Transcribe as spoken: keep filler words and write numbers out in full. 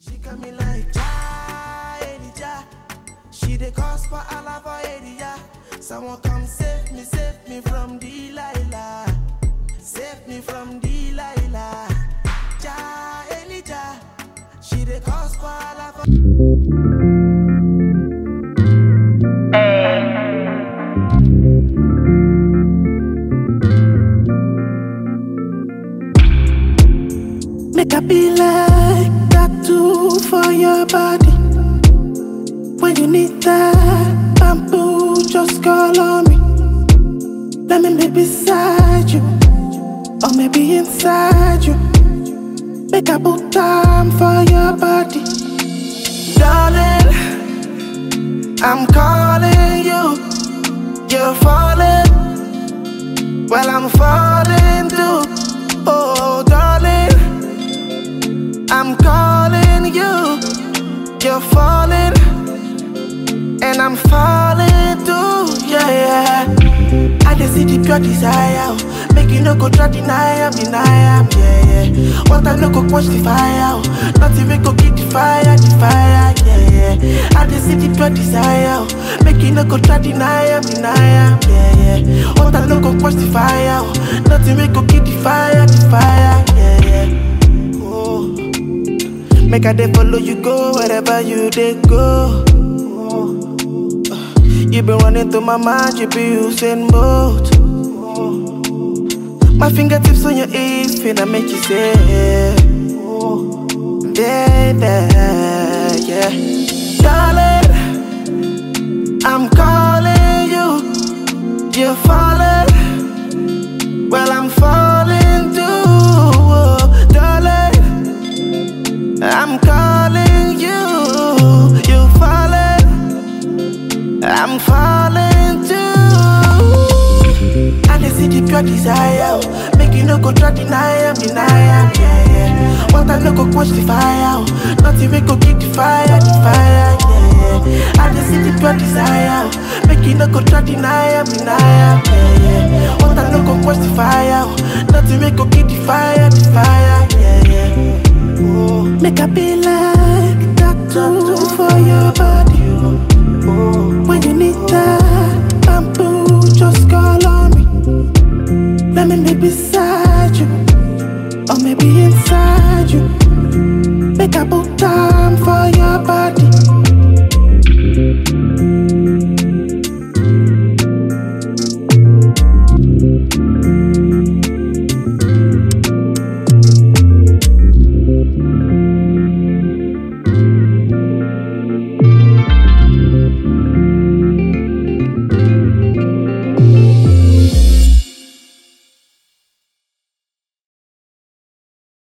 She got me like ja, Elijah. She the cause for all of our area. Someone come save me, save me from Delilah. Save me from Delilah. Ja, Elijah. She the cause for all of our make I be like that too for your body. When you need that bamboo, just call on me. Let me be beside you, or maybe inside you. Make I put time for your body. Darling, I'm calling you. You're falling, well I'm falling too. Oh darling, I'm calling you. You're falling, and I'm falling too, yeah, yeah. I just see the pure desire. Make you no go try deny am, deny am, yeah, yeah. What I no go quench the fire. Nothing we go keep the fire, the fire, yeah, yeah. I just see the pure desire. Make you no go try deny am, deny am, yeah, yeah. What I no go quench the fire. Nothing we go keep the fire, the fire, yeah, yeah. Oh. Make I dey follow you go wherever you dey go. You been running through my mind, you be using both. My fingertips on your hips, finna make you say, baby, yeah. Darling, I'm calling you. You're falling, well I'm falling too. Oh, darling, I'm calling you. You're falling, I'm falling too. I just see the pure desire. Make you no go try deny am, deny am, yeah, yeah. What I no go quench the fire. Nothing we go keep the fire, the fire, yeah, yeah. I just see the pure desire. Make you no go try deny am, deny am, yeah, yeah. What I no go quench the fire. Nothing we go keep the fire, the fire, yeah, yeah. Oh. Make I be like that too for your body. When you need that bamboo, just call on me. Let me be beside you, or maybe inside you. Make I put time for you.